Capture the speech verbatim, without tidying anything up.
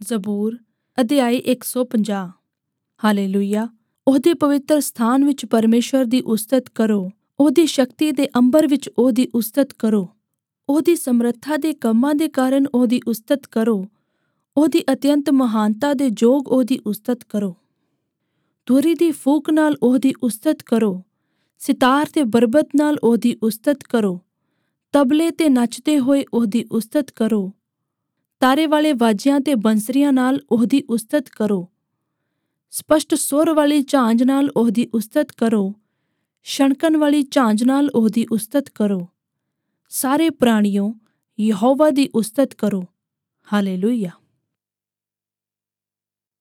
ਜ਼ਬੂਰ ਅਧਿਆਇ ਇੱਕ ਸੌ ਪੰਜਾਹ। ਹਾਲੇਲੂਇਆ। ਉਹਦੇ ਪਵਿੱਤਰ ਸਥਾਨ ਵਿੱਚ ਪਰਮੇਸ਼ਵਰ ਦੀ ਉਸਤਤ ਕਰੋ। ਉਹਦੀ ਸ਼ਕਤੀ ਦੇ ਅੰਬਰ ਵਿੱਚ ਉਹਦੀ ਉਸਤਤ ਕਰੋ। ਉਹਦੀ ਸਮਰੱਥਾ ਦੇ ਕੰਮਾਂ ਦੇ ਕਾਰਨ ਉਹਦੀ ਉਸਤਤ ਕਰੋ। ਉਹਦੀ ਅਤਿਅੰਤ ਮਹਾਨਤਾ ਦੇ ਜੋਗ ਉਹਦੀ ਉਸਤਤ ਕਰੋ। ਤੁਰੀ ਦੀ ਫੂਕ ਨਾਲ ਉਹਦੀ ਉਸਤਤ ਕਰੋ। ਸਿਤਾਰ ਤੇ ਬਰਬਤ ਨਾਲ ਉਹਦੀ ਉਸਤਤ ਕਰੋ। ਤਬਲੇ ਤੇ ਨੱਚਦੇ ਹੋਏ ਉਹਦੀ ਉਸਤਤ ਕਰੋ। ਤਾਰੇ ਵਾਲੇ ਵਾਜਿਆਂ ਤੇ ਬੰਸਰੀਆਂ ਨਾਲ ਉਹਦੀ ਉਸਤਤ ਕਰੋ। ਸਪਸ਼ਟ ਸੁਰ ਵਾਲੀ ਝਾਂਜ ਨਾਲ ਉਹਦੀ ਉਸਤਤ ਕਰੋ। ਛਣਕਣ ਵਾਲੀ ਝਾਂਜ ਨਾਲ ਉਹਦੀ ਉਸਤਤ ਕਰੋ। ਸਾਰੇ ਪ੍ਰਾਣੀਓ, ਯਹੋਵਾ ਦੀ ਉਸਤਤ ਕਰੋ। ਹਾਲੇਲੂਇਆ।